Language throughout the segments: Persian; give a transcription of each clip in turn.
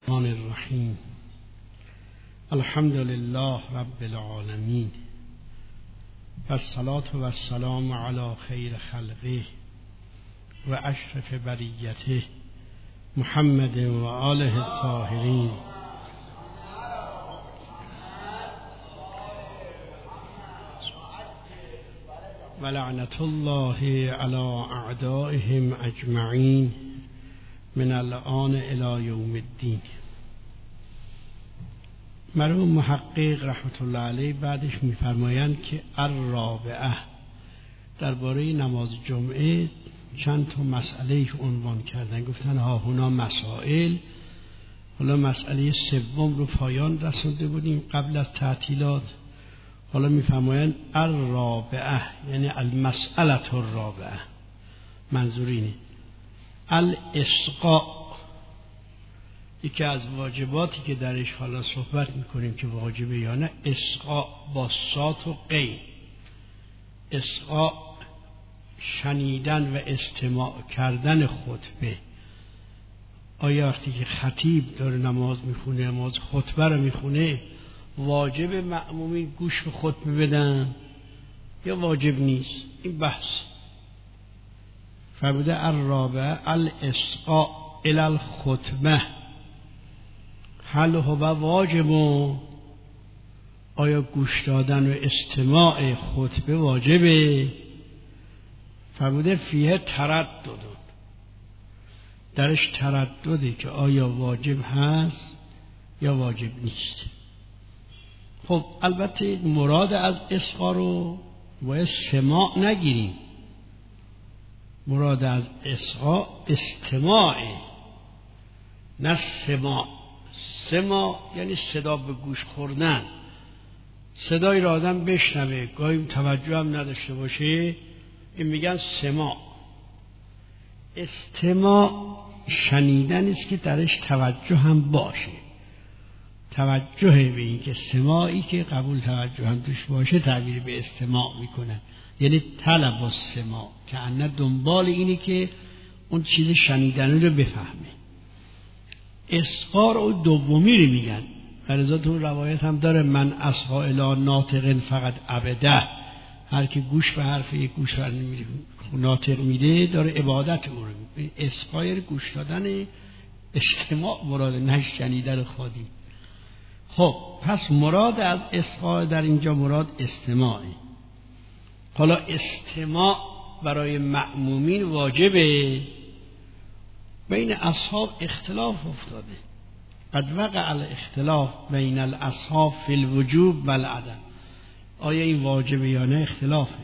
الرحمن الرحیم الحمد لله رب العالمین و الصلاة و السلام علی خیر خلقه و اشرف بریته محمد و آله الطاهرین و لعنت الله علی اعدائهم اجمعین من الآن الی یوم الدین. مرحوم محقق رحمت الله علیه بعدش می‌فرمایند که الرابعه درباره نماز جمعه چند تا مسئله عنوان کردن، گفتن ها هنا مسائل. حالا مسئله سوم رو پایان رسونده بودیم قبل از تعطیلات. حالا می‌فرمایند الرابعه یعنی المسئله الرابعه، منظور اینه الاسقاء. یکی از واجباتی که درش حالا صحبت میکنیم که واجبه یا نه، اسقاء با صاد و قین. اسقاء شنیدن و استماع کردن خطبه. آیا وقتی که خطیب داره نماز میخونه، نماز خطبه رو میخونه، واجب مأمومین گوش به خطبه بدن یا واجب نیست؟ این بحث. فرموده الرابعه الاسقاء الی الخطبه هل هو واجب، آیا گوش دادن و استماع خطبه واجبه؟ فرموده فیه تردد، درش تردده که آیا واجب هست یا واجب نیست. خب البته مراد از اسقا رو باید سماع نگیریم، مراد از اسقا استماعه نه سماع. سماع یعنی صدا به گوش خوردن، صدای را آدم بشنوه گاهی توجه هم نداشته باشه، این میگن سماع. استماع شنیدن است که درش توجه هم باشه، توجه به این که سماعی که قبول توجه هم توش باشه تعبیر به استماع میکنن، یعنی طلب و سماع که انه دنبال اینه که اون چیز شنیدن رو بفهمه. اسقا رو دومی رو میگن. برزاتون روایت هم داره من اسقا الی ناطق فقط عبده، هر که گوش به حرف یک گوش ناطق میده داره عبادت او رو میکنه. اسقای گوش دادن استماع مراد، نه شنیدن خودی. خب پس مراد از اسقا در اینجا مراد استماعه. حالا استماع برای مأمومین واجبه. بین اصحاب اختلاف افتاده، قد وقع الاختلاف بین الاصحاب فی الوجوب و العدم. آیا این واجبه یا نه اختلافه.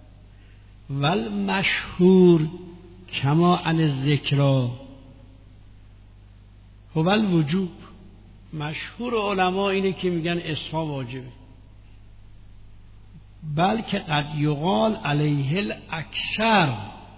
والمشهور کما عن الذکر هو الوجوب. مشهور علما اینه که میگن اسقا واجبه، بلکه قد یقال علیه الاکثر،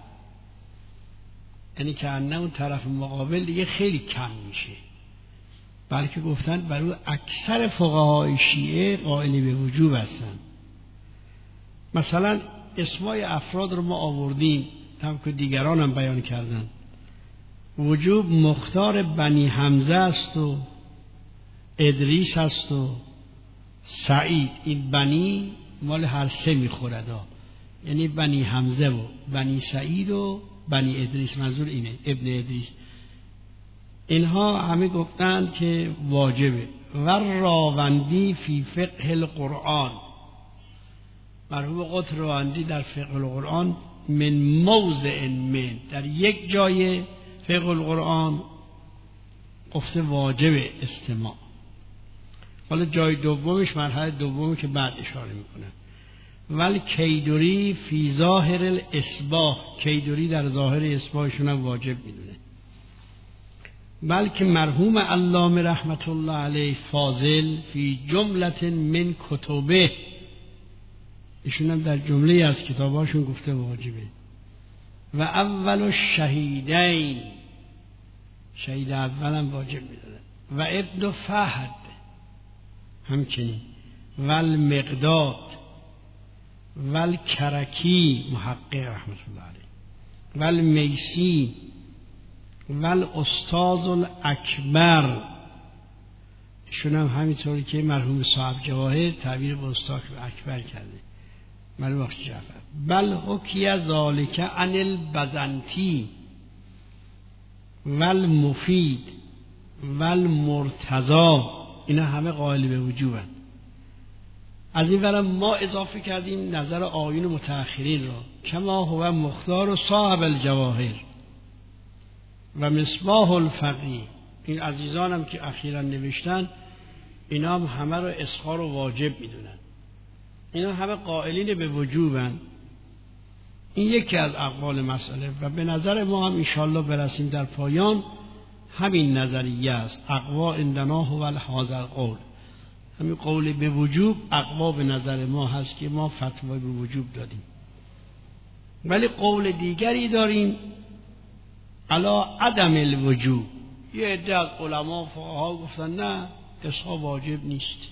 یعنی که انه اون طرف مقابل دیگه خیلی کم میشه، بلکه گفتن برای اکثر فقهای شیعه قائل به وجوب هستن. مثلا اسمای افراد رو ما آوردیم هم که دیگران هم بیان کردن. وجوب مختار بنی حمزه است و ادریس است و سعید. این بنی مال هر سه میخورد، یعنی بنی حمزه و بنی سعید و بنی ادریس، منظور اینه ابن ادریس. اینها همه گفتند که واجبه. و راوندی فی فقه القرآن، مرحوم قطب راوندی در فقه القرآن من موضع من، در یک جای فقه القرآن گفته واجب استماع. حالا جای دومش مرحله دومی که بعد اشاره میکنه. ولی کیدوری فی ظاهر الاسباح، کیدوری در ظاهر اسباحشون هم واجب میدونه. بلکه مرحوم علامه رحمت الله علیه فاضل فی جملت من کتبه، ایشون هم در جمله از کتاباشون گفته واجبه. و اول الشهیدین، شهید اول هم واجب میدونه. و ابن فهد همچنین. و المقداد و الکرکی محقق رحمت الله علیه و المیسی و الاستاذ الاکبر ایشون هم همینطوری که مرحوم صاحب جواهر تعبیر به استاک اکبر کرده، مرحوم آقا جعفر. بل حکی ذالک عن البزنطی والمفید والمرتضی، اینا همه قائل به وجوبند. از این ورم ما اضافه کردیم نظر آیین متأخرین را، کما هو مختار و صاحب الجواهر و مصباح الفقیه. این عزیزانم که اخیراً نوشتن اینا هم همه رو اسخار و واجب میدونن، اینا همه قائلین به وجوبن. این یکی از اقوال مسئله و به نظر ما هم انشاءالله برسیم در پایان همین نظریه است. اقوا عندنا هو هذا القول، همین قول به وجوب اقوا به نظر ما هست که ما فتوا به وجوب دادیم. ولی قول دیگری داریم علی عدم الوجوب. یه عده از علما فقها گفتن نه اسقا واجب نیست.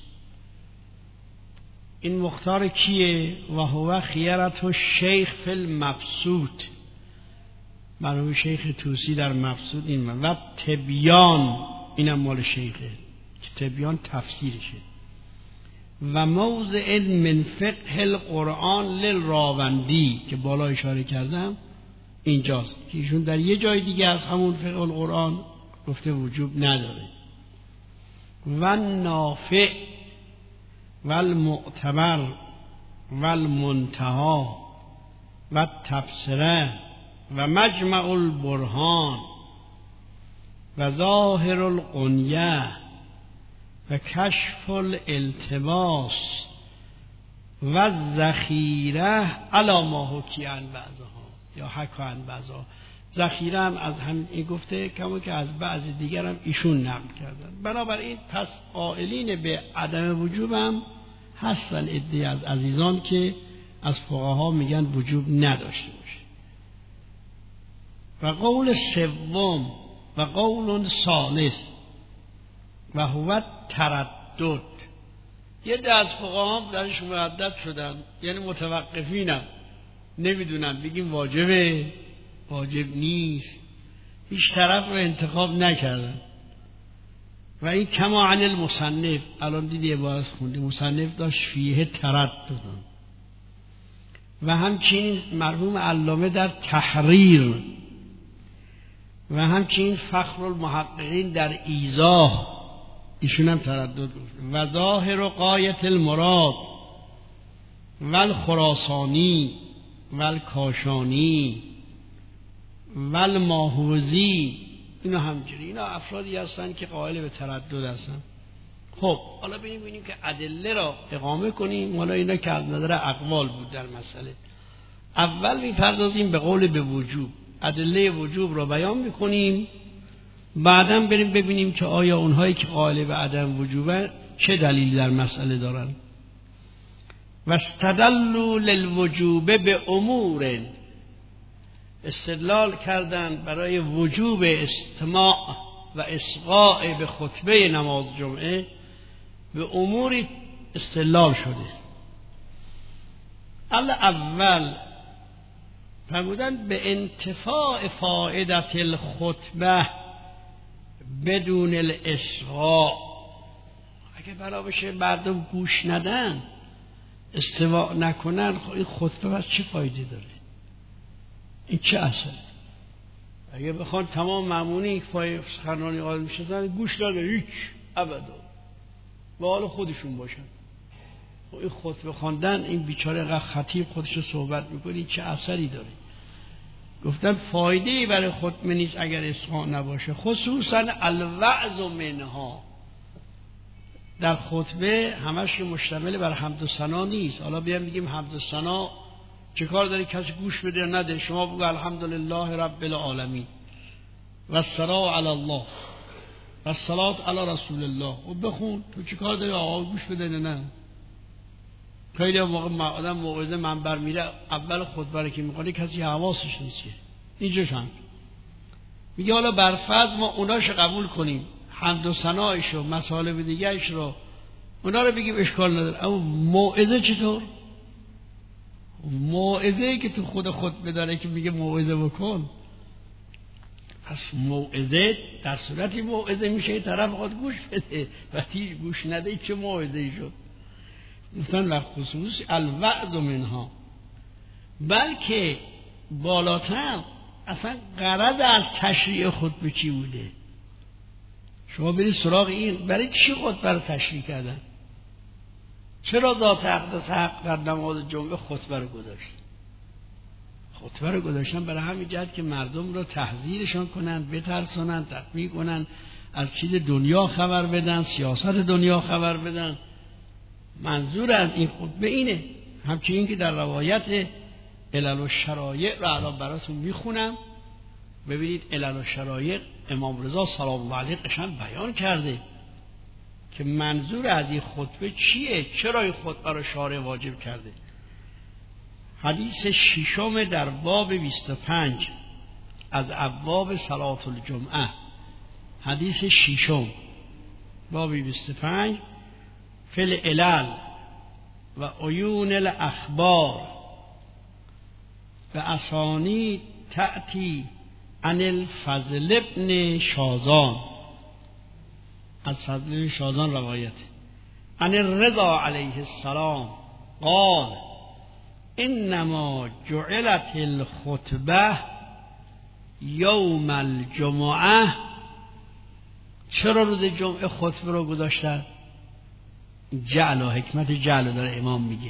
این مختار کیه؟ و هو خیرت الشیخ فی المبسوط، مرحوم شیخ طوسی در مبسوط این و تبیان، اینم مال شیخه که تبیان تفسیرشه. و موضع من فقه القرآن للراوندی که بالا اشاره کردم اینجاست که ایشون در یه جای دیگه از همون فقه القرآن گفته وجوب نداره. و نافع و المعتبر و المنتهى و تبصره و مجمع البرهان و ظاهر القنیه و کشف الالتباس و الذخیره علی ما حکی عن بعضها یا حکی عن بعضها. ذخیره هم از همین این گفته کما که از بعض دیگر هم ایشون نقل کردن. بنابراین پس قائلین به عدم وجوب هم هستن عده از عزیزان که از فقها میگن وجوب نداشته باشه. و قول سوم و قول ثالث و هو تردد. یه ده از فقها هم درش مردد شدن، یعنی متوقفینم، نمیدونن بگیم واجبه واجب نیست، هیچ طرف رو انتخاب نکردن. و این کما عن المصنف، الان دیدی عبارت خونده مصنف داشت فیه ترددن. و همچنین مرحوم علامه در تحریر و همچنین فخر المحققین در ایضاح ایشون هم تردد گفت. و ظاهر و قایت المراد و الخراسانی و الکاشانی و الماحوذی، اینا همچنین اینا افرادی هستن که قائل به تردد هستن. خب حالا ببینیم که ادله را اقامه کنیم. حالا اینا که از نظر اقوال بود در مسئله. اول میپردازیم به قول به وجوب، ادله وجوب را بیان میکنیم، بعداً بریم ببینیم که آیا اونهایی که قائل به عدم وجوبه چه دلیلی در مسئله دارن. و استدلوا للوجوب به امور، استدلال کردن برای وجوب استماع و اصغاء به خطبه نماز جمعه به اموری استدلال شده. اول فرمودن به انتفاع فائدت الخطبه بدون الاصغاء. اگه بنا بشه مردم گوش ندن استماع نکنن، این خطبه بس چه فایده داره؟ این چه اثر؟ اگه بخوان تمام مامونی سخنرانی عالم شدن گوش نداره هیچ ابدا، به حال خودشون باشن. این خطبه خواندن، این بیچاره خطیب خودش رو صحبت میکنه، این چه اثری داره؟ گفتن فایده‌ای برای خطبه نیست اگر اصغاء نباشه، خصوصا الوعظ منها. در خطبه همش مشتمل بر حمد و ثنا نیست. حالا بیام بگیم حمد و ثنا چه کار داری کسی گوش بده یا نده؟ شما بگو الحمدلله رب العالمین و الصلاة علی الله و الصلاة علی رسول الله و بخون. تو چه کار داری آقا گوش بده نه؟ خیلی موقع آدم موعظه منبر میره اول خطبه رو که میکنه کسی حواسش نیست. اینجاش هم میگه حالا برفرض ما اوناش قبول کنیم، حمد و ثنایش و مطالب دیگه‌اش رو اونا رو بگیم اشکال نداره، اما موعظه چطور؟ موعظه‌ای که تو خود خطبه داره که میگه موعظه بکن. پس موعظه در صورتی موعظه میشه طرف خود گوش بده و هیچ گوش نده چه موعظه‌ای شد. گفتن و خصوص الوعظ منها، بلکه بالاتر اصلا غرض از تشریع خطبه چی بوده؟ شما برید سراغ این برای چی خطبه رو تشریع کردن؟ چرا ذات اقدس حق در نماز جمعه خطبه رو گذاشت؟ خطبه رو گذاشتن برای همین جهت که مردم رو تحذیرشان کنن، بترسونن، تطمیع کنن، از چیز دنیا خبر بدن، سیاست دنیا خبر بدن. منظور از این خطبه اینه. همچنین که در روایت علل و شرایع رو الان براتون میخونم، ببینید علل و شرایع امام رضا سلام الله علیه قشنگ بیان کرده که منظور از این خطبه چیه، چرا این خطبه رو شارع واجب کرده. حدیث ششم در باب 25 از ابواب صلات الجمعه، حدیث ششم باب 25 فی العلل و عیون الاخبار و اسانی تأتی عن الفضل ابن شازان، از فضل ابن شازان روایت عن الرضا علیه السلام قال انما جعلت الخطبه یوم الجمعه. چرا روز جمعه خطبه رو گذاشتن؟ جعل و حکمت جعل داره امام میگه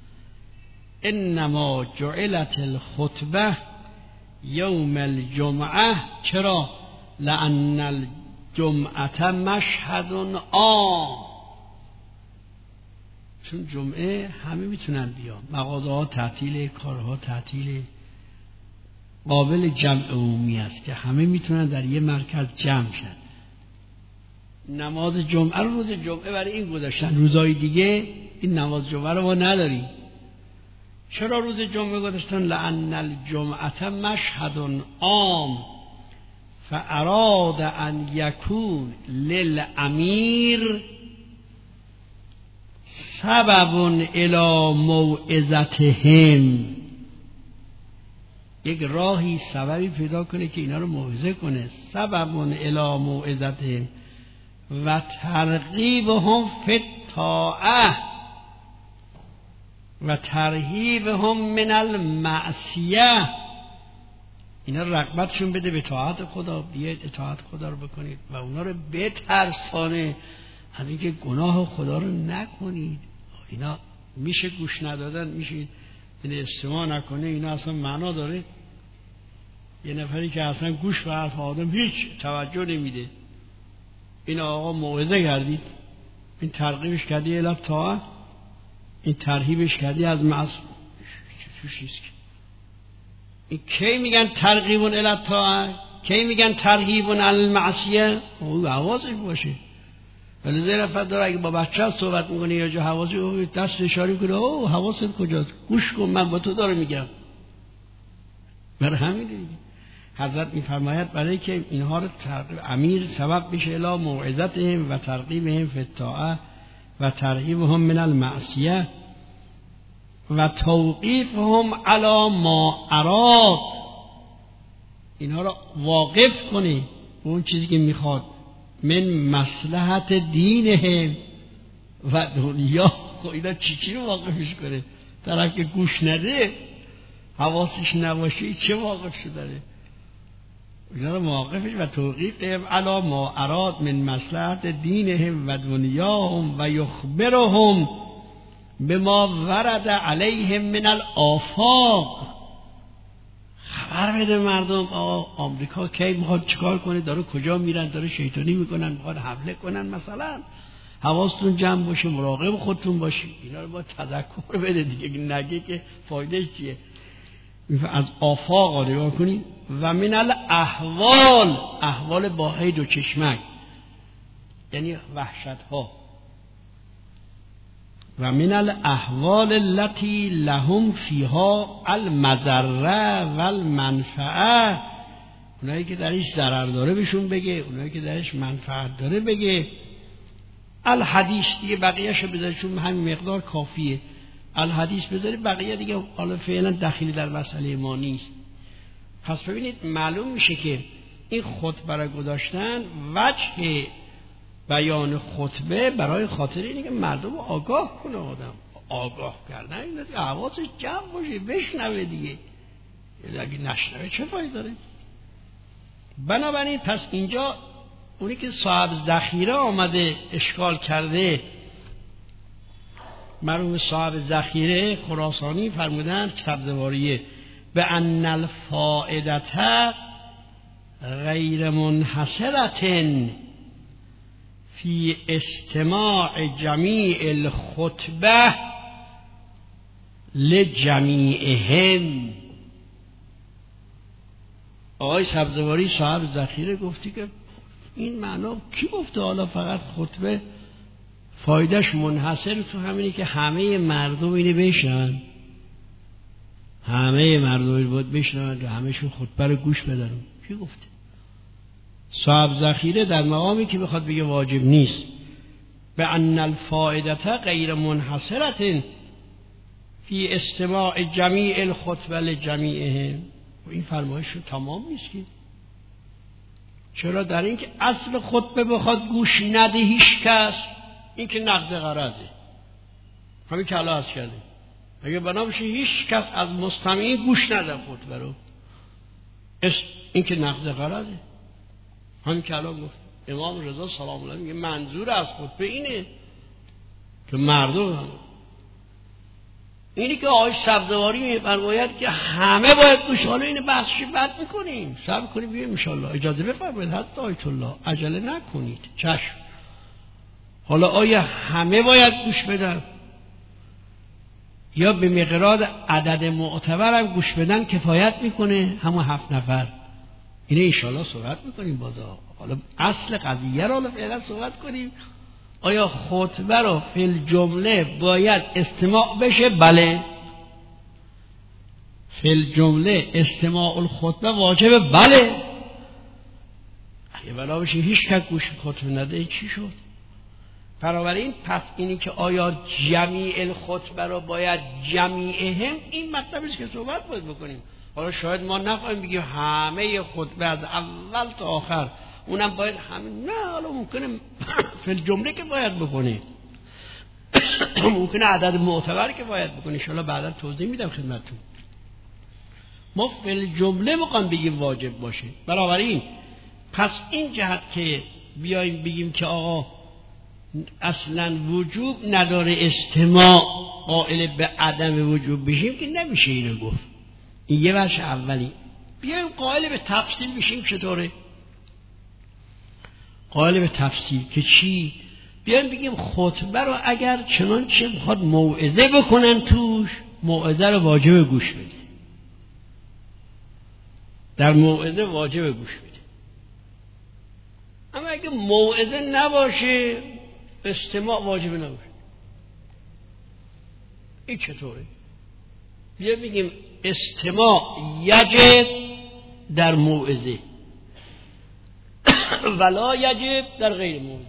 انما جعلت الخطبه یوم الجمعه. چرا؟ لأن الجمعه مشهد عام، چون جمعه همه میتونن بیان، مغازه ها تعطیله، کارها تعطیله، قابل جمع عمومی است که همه میتونن در یه مرکز جمع شن. نماز جمعه رو روز جمعه برای این گذاشتن، روزهای دیگه این نماز جمعه رو ما نداریم. چرا روز جمعه گذاشتن؟ لأن الجمعه مشهد عام فاراد ان یکون للامیر سبب الی موعظتهم، یک راهی سببی پیدا کنه که اینا رو موعظه کنه. سبب الی موعظتهم و ترغیبهم فی الطاعه و ترهیبهم من المعصیه، اینا رغبتشون بده به طاعت خدا، بیاید اطاعت خدا رو بکنید و اونا رو بترسانه از اینکه گناه خدا رو نکنید. اینا میشه گوش ندادن، میشه این استماع نکنه، اینا اصلا معنا داره؟ یه نفری که اصلا گوش به حرف آدم هیچ توجه نمیده، این آقا موعظه کردید، این ترغیبش کردی الی طاعت، این ترهیبش کردی از معصیت، چیست که این کی میگن ترغیبون الی طاعت، کی میگن ترهیبون علی المعصیه؟ او حواسش باشه. ولی زیر فد داره اگه با بچه صحبت میکنه یا جا حواسی او دست اشاره کنه او حواست کجاست، گوش کن من با تو داره میگم. برای همین دیگه حضرت میفرماید برای که اینها رو امیر سبب بشه الی موعظتهم و ترغیبهم فی الطاعه و ترهیبهم من المعصیه و توقیفهم علی ما اراد، اینها رو واقف کنی اون چیزی که میخواد، من مصلحت دینهم و دنیا. اینا چی رو واقفش کنه؟ طرف که گوش نده، حواسش نباشه، چه واقف شده؟ اینا رو مواقفش و توقیفهم علی ما اراد من مصلحت دینهم و دنیاهم و یخبرهم بما ورد علیهم من الآفاق، خبر بده مردم آمریکا کی میخواد چیکار کنه، داره کجا میرن، داره شیطانی میکنن، میخواد حمله کنن مثلا، حواستون جمع باشه، مراقب خودتون باشید. اینا رو با تذکر بده دیگه، نگه که فایدهش چیه. از آفاق نگاه کنید. و من الاحوال، احوال با هی دو چشمک یعنی وحشت ها. و من الاحوال التي لهم فيها المضره و المنفعه، اونایی که درش ضرر داره بهشون بگه، اونایی که درش منفعت داره بگه. الحدیث دیگه بقیه‌شو بذارید چون همین مقدار کافیه. الحدیث بذارید، بقیه دیگه حالا فعلا دخیلی در مسئله ما نیست. پس ببینید معلوم میشه که این خطبه را گذاشتن وجه بیان خطبه برای خاطر اینه که مردم آگاه کنه. آگاه کردن این که حواسش جمع باشه، بشنوه دیگه. اگه نشنوه چه فایده داره؟ بنابراین پس اینجا اونی که صاحب ذخیره آمده اشکال کرده، مرحوم صاحب ذخیره خراسانی فرمودن سبزواریه به ان الفائدة غیر منحصرة فی استماع جمیع الخطبه لجمیعهم. آقای سبزواری صاحب ذخیره گفتی که این معنا کی گفته حالا فقط خطبه فایدهش منحصر تو همینی که همه مردم اینو بشنون، همه مردم باید بشنون و همهشون خطبه رو گوش بدن؟ کی گفته؟ صاحب ذخیره در مقامی که بخواد بگه واجب نیست به ان الفائدة غیر منحصرة فی استماع جمیع الخطبه لجمیعهم، این فرمایش رو تمام نیست که؟ چرا؟ در این که اصل خطبه بخواد گوش نده هیچ کس، این که نقض غرضه. همین که الله عرض کرده اگه بنابشه هیچ کس از مستمعین گوش نده خطبه رو، این که نقض غرضه. همین که الله گفت. امام رضا سلام الله میگه منظور از خطبه اینه که مردم هم اینی که آقای سبزواری میفرماید که همه باید گوش. حالا اینو بحثش بعد میکنیم، صبر کنیم ببینیم ان شاء الله. اجازه بفرمایید حتی آیت الله عجله نکنید. چشم. حالا آیا همه باید گوش بدن یا به مقدار عدد معتبر هم گوش بدن کفایت میکنه؟ همون 7 نفر. اینه ان شاء الله صحبت میکنیم بازا. حالا اصل قضیه رو حالا فعلا صحبت کنیم. آیا خطبه رو فی الجمله باید استماع بشه؟ بله. فی الجمله استماع الخطبه واجبه؟ بله. اگه بلا بشه هیچ کس گوش خطبه نده چی شد؟ بنابراین پس اینی که آیا جمیع الخطبه رو باید جمیعهم، این مطلبی است که صحبت باید بکنیم. حالا شاید ما نخواهیم بگیم همه خطبه از اول تا آخر اونم باید همین، نه. حالا ممکنه فی الجمله که باید بکنه، ممکنه عدد معتبر که باید بکنه. ان شاء الله بعدا توضیح میدم خدمتتون. ما فی الجمله میخوام بگیم واجب باشه. بنابراین پس این جهت که بیایم بگیم که آقا اصلا وجوب نداره استماع، قائل به عدم وجوب بشیم که نمیشه اینو گفت. این یه بخش اولی. بیایم قائل به تفصیل بشیم. چطوره قائل به تفصیل؟ که چی؟ بیایم بگیم خطبه رو اگر چنانچه بخواد موعظه بکنن توش، موعظه رو واجب گوش بده. در موعظه واجب گوش بده. اما اگه موعظه نباشه استماع واجب نباشه. این چطوره؟ بیایم بگیم استماع یجب در موعظه ولا یجب در غیر موعظه.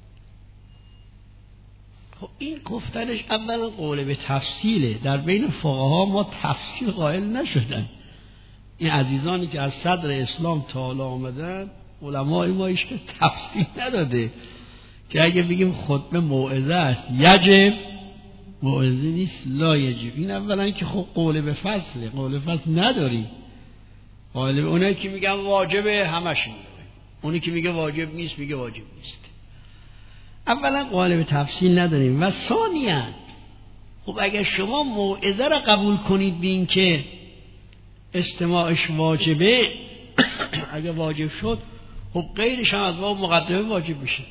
خب این گفتنش اولا قول به تفصیله. در بین فقها ما تفصیل قائل نشدن. این عزیزانی که از صدر اسلام تا حالا آمدن، علمای ما ایش که تفصیل نداده که اگه بگیم خطبه موعظه است یجب، موعظه نیست لا یجب. این اولا که خب قول به فصله، قول به فصل نداری. قول به اونایی که میگن واجبه همش میگه، اونی که میگه واجب نیست میگه واجب نیست. اولا قول به تفصیل نداریم. و ثانیاً خب اگر شما موعظه را قبول کنید بین که استماعش واجبه، اگر واجب شد خب غیرش هم از باب مقدمه واجب میشه.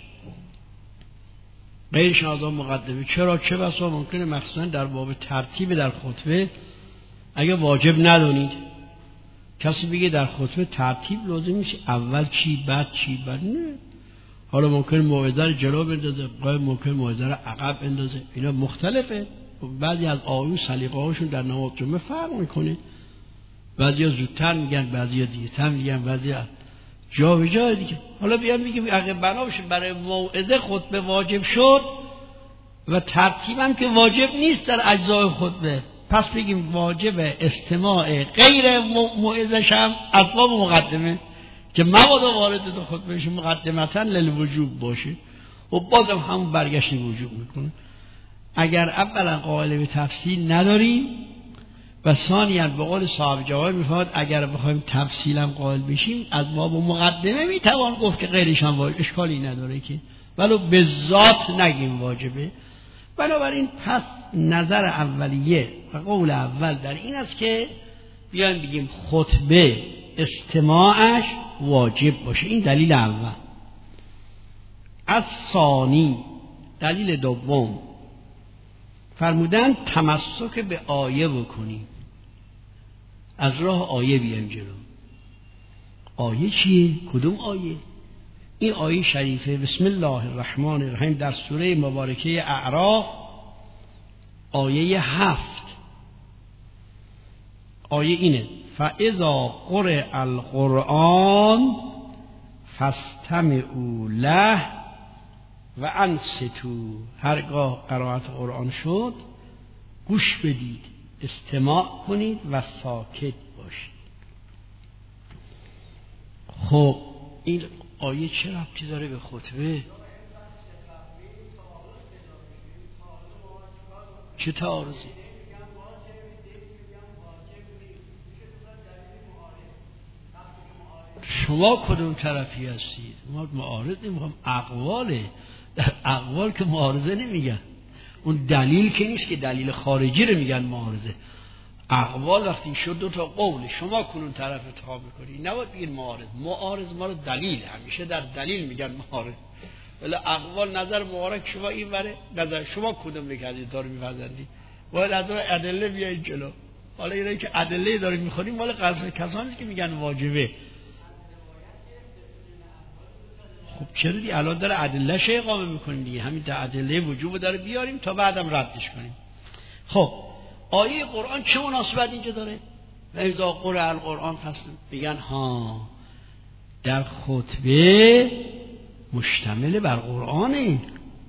غیرش هم از باب مقدمه. چرا؟ چه بسا ممکنه مخصوصا در باب ترتیب در خطبه اگر واجب ندونید، کسی بگه در خطبه ترتیب لازم میشه، اول چی بعد چی بعد نه. حالا ممکنه موعظه رو جلو بندازه، ممکنه موعظه رو عقب بندازه. اینا مختلفه. بعضی از آیون سلیقه هاشون در نماز جمعه فرق میکنه. بعضیا زودتر میگن، بعضیا دیرتر میگن، بعضیا جا به جای دیگه. حالا بیان بگیم اگه بنا بشه برای موعظه خطبه واجب شد و ترتیبم که واجب نیست در اجزای خطبه، پس بگیم واجب استماع غیر موعظه هم اسباب مقدمه که مبادا وارد دو خطبهش مقدمتا للوجوب باشه و بازم همون برگشت وجوب میکنه. اگر اولا قائل به تفصیل نداریم و ثانیاً به قول صاحب جواهر میفرماید اگر بخوایم تفصیلا قائل بشیم از باب مقدمه میتوان گفت که غیرش هم واجب، اشکالی نداره که ولو به ذات نگیم واجبه. بنابراین پس نظر اولیه و قول اول در این است که بیایم بگیم خطبه استماعش واجب باشه. این دلیل اول. از ثانی، دلیل دوم، فرمودن تمسک به آیه بکنیم، از راه آیه بیایم جلو. آیه چیه؟ کدوم آیه؟ این آیه شریفه بسم الله الرحمن الرحیم در سوره مبارکه اعراف آیه 7. آیه اینه فاذا قرئ القرآن فاستمعوا له و انصتوا. هرگاه قرائت قرآن شد گوش بدید، استماع کنید و ساکت باشید. خب این آیه چه ربطی داره به خطبه؟ چه تعارضی؟ شما کدوم طرفی هستید؟ ما معارض نمیخوام، اقواله. در اقوال که معارضه نمیگن، اون دلیل که نیست که دلیل خارجی رو میگن معارضه. اقوال وقتی شد دو تا قول، شما کنون طرف انتخاب میکنی، نباید بگید معارض. معارض ما رو دلیل، همیشه در دلیل میگن معارض. ولی اقوال نظر معارض شما این وره، نظر شما کدوم میکردید داره میپذیرید. باید از ادله بیایید جلو. حالا اینایی که ادله دارید میخونیم مال کسانی که میگن واجبه. خب چرا دی الان داره ادله‌اش اقامه میکنیم دیگه، همین تا ادله وجوب داره بیاریم تا بعدم ردش کنیم. خب آیه قرآن چه مناسبت اینجا داره؟ و اذا قرئ القرآن پس بگن ها در خطبه مشتمل بر قرآنه،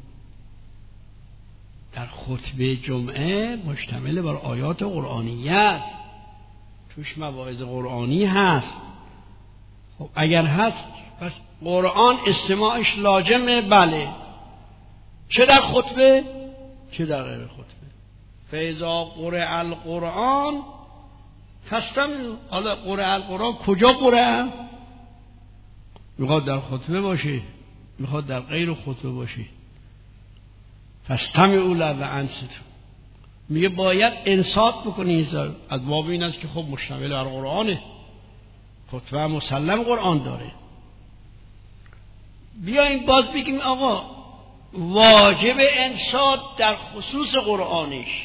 در خطبه جمعه مشتمل بر آیات قرآنیه است، توش مواعظ قرآنی هست. خب اگر هست پس قرآن استماعش لازمه. بله، چه در خطبه چه در غیر خطبه. فاذا قرئ القرآن فاستمعوا. حالا قرئ القرآن کجا قرئ؟ میخواد در خطبه باشه، میخواد در غیر خطبه باشه. فاستمعوا له و انصتوا، میگه باید انصات بکنی. از باب این است که خب مشتمل بر قرآنه، خطبه مسلم قرآن داره. بیاین باز بگیم آقا واجب انصات در خصوص قرآنش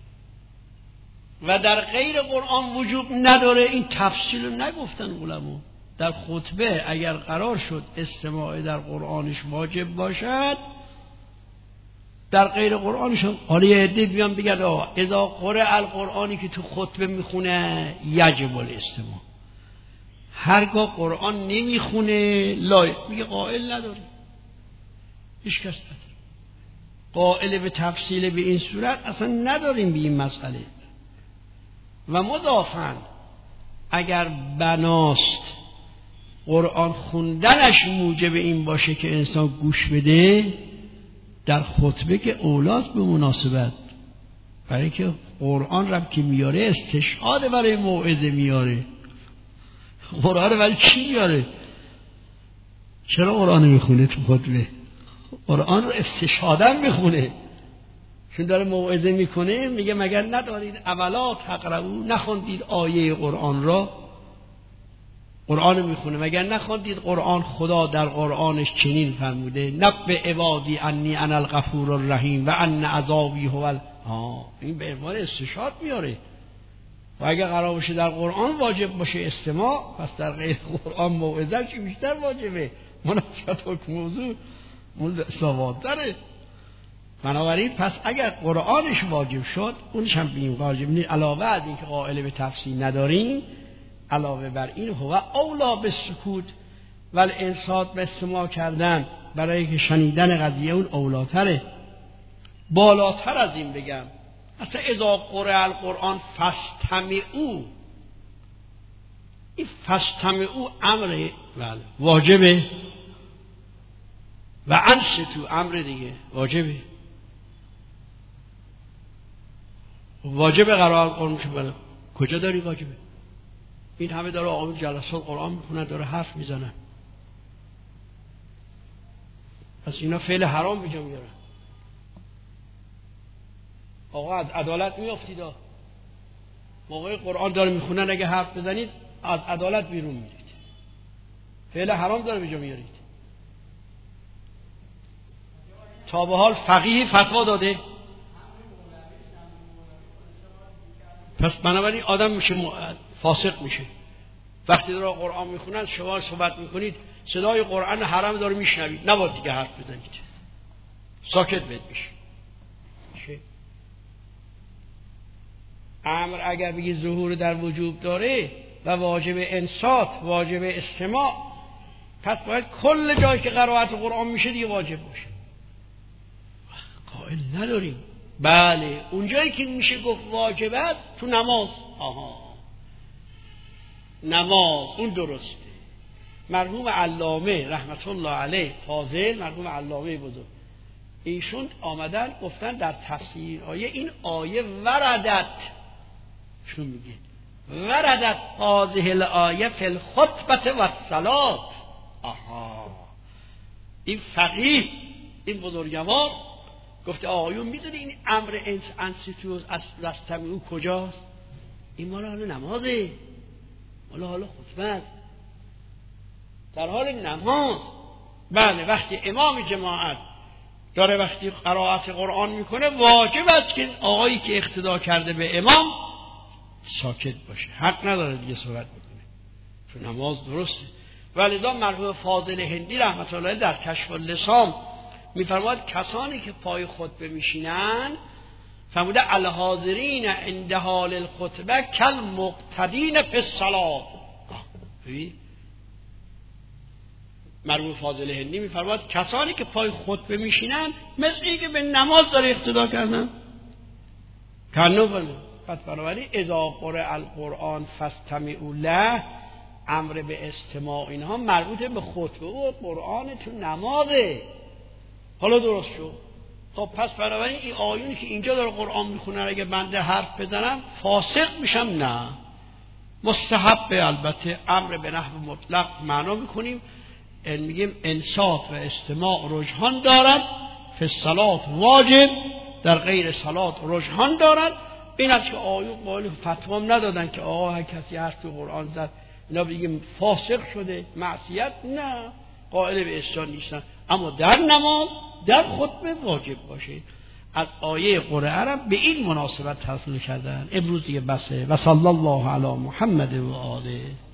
و در غیر قرآن وجوب نداره. این تفصیل رو نگفتن علما. در خطبه اگر قرار شد استماع در قرآنش واجب باشد، در غیر قرآنش حالا یه عده بیان بگن اذا قرئ القرآنی که تو خطبه میخونه یجب الاستماع، هرگاه قرآن نمیخونه لایق. میگه قائل نداری، هیچ کس نداره قائل به تفصیل به این صورت اصلا نداریم به این مسئله. و مضافاً اگر بناست قرآن خوندنش موجب این باشه که انسان گوش بده، در خطبه که اولاست به مناسبت، برای که قرآن رب که میاره استشهاد برای موعظه میاره. قرآن ولی چی میاره؟ چرا قرآن میخونه تو خطبه؟ قرآن رو استشهادن میخونه، چون داره موعظه میکنه. میگه مگر ندارید اولا تقرؤ، نخوندید آیه قرآن را؟ قرآن میخونه، مگر نخوندید قرآن خدا در قرآنش چنین فرموده نبئ عبادی انی انا الغفور الرحیم و ان عذابی هو این به عنوان استشهاد میاره. و اگر قرار باشه در قرآن واجب باشه استماع، پس در غیر قرآن موعظه چی بیشتر واجبه؟ مناسبت حکم موضوع سواد داره. بنابراین پس اگر قرآنش واجب شد، اونش هم بیم واجب نیست. علاوه از این که قائل به تفصیل نداریم، علاوه بر این هو اولا به سکوت ولی انصات به استماع کردن برای که شنیدن قضیه اون اولاتره. بالاتر از این بگم اصلا اذا قرئ القرآن فاستمعوا، این فاستمعوا امر بله واجبه و انصتوا امر دیگه واجبه. واجبه قرائت قرآن میشه. بله کجا داری واجبه؟ این همه داره آقایون جلسات قرآن میخونن، داره حرف میزنن، پس اینا فعل حرام بجا میارن. آقا از عدالت میافتید، موقع قرآن داره میخونن اگه حرف بزنید از عدالت بیرون میرید، فعل حرام داره بجا میارید. تا به حال فقیه فتوا داده؟ پس بنابراین آدم میشه فاسق میشه. وقتی داره قرآن میخونن شما صحبت میکنید صدای قرآن حرام داره میشنوید، نباید دیگه حرف بزنید، ساکت بید میشه. امر اگر بگی ظهور در وجوب داره و واجب انصات، واجب استماع، پس باید کل جایی که قرائت قرآن میشه دیگه واجب باشه. قائل نداریم. بله اونجایی که میشه گفت واجبت تو نماز. نماز اون درسته. مرحوم علامه رحمت الله علیه فاضل، مرحوم علامه بزرگ، ایشون آمدن گفتن در تفسیر آیه این آیه وردت، چون میگه وردت هذه الآیه فی الخطبه و الصلاة. این فقیه، این بزرگوار گفته آقایون میدونی این امر انصتوا واستمعوا کجاست؟ این مال حال نمازه، مال حال خطبه، در حال نماز. بله وقتی امام جماعت داره وقتی قرائت قرآن میکنه واجب است که آقایی که اقتدا کرده به امام ساکت باشه، حق نداره دیگه صحبت بکنه، چون نماز درسته. ولذا مرحوم فاضل هندی رحمت الله علیه در کشف اللسان میفرماید کسانی که پای خطبه میشینن فرموده الحاضرین عند حال الخطبه کالمقتدین فی الصلاة. مرحوم فاضل هندی میفرماید کسانی که پای خطبه میشینن مثل اینکه به نماز داره اقتدا کردن. کنو بله. پس بنابراین اذا قرئ القرآن فاستمعوا له، امر به استماع اینها مربوط به خطبه و قرآن تو نمازه. حالا درست شد. خب پس بنابراین این آیونی که اینجا داره قرآن میخونه اگه بنده حرف بزنم فاسق میشم؟ نه، مستحبه. البته امر به نحو مطلق معنا میکنیم، میگیم انصات و استماع رجحان دارد، فی الصلاة واجب، در غیر صلات رجحان دارد. این است که آیون قائل فتوا ندادن که آقا هر کسی حرف تو قرآن زد اینا بگیم فاسق شده، معصیت، نه، قائل به احسان نیستن. اما در نماز در خطبه واجب باشه. از آیه قرآن را به این مناسبت تفسیر کردن. امروز دیگه بسه. و صلی الله علی محمد و آله.